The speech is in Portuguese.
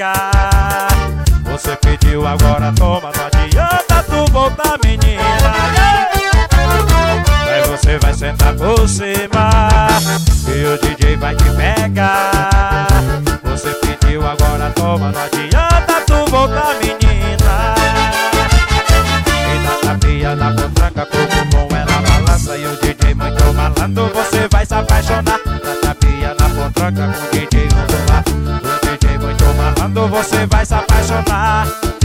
pega. Você pediu, agora toma, não adianta tu voltar, menina. Aí você vai sentar por cima e o DJ vai te pegar. Você pediu, agora toma, não adianta tu voltar, menina. E na tapinha, na potranca, pro bumbum ela balança. E o DJ muito malandro, você vai se apaixonar. Na tapinha, na potranca, com o DJ muito lá. O DJ muito malandro, você vai se apaixonar.